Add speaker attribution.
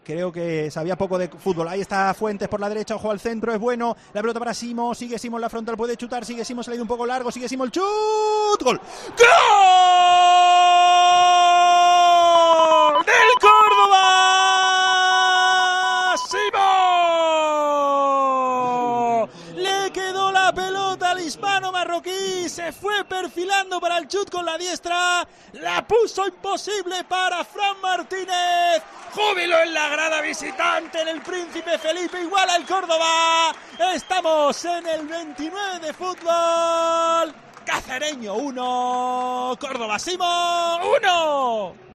Speaker 1: Creo que sabía poco de fútbol. Ahí está Fuentes por la derecha, ojo al centro, es bueno. La pelota para Simo, sigue Simo en la frontal, puede chutar, sigue Simo, se le ha ido un poco largo, sigue Simo el chut. ¡Gol! ¡Gol! ¡Del Córdoba! ¡Simo! Le quedó la pelota al hispano marroquí, se fue perfilando para el chut con la diestra, la puso imposible para Fran Martínez. Júbilo en la grada visitante en el Príncipe Felipe, iguala el Córdoba. Estamos en el 29 de fútbol. Cacereño 1, Córdoba Simo 1.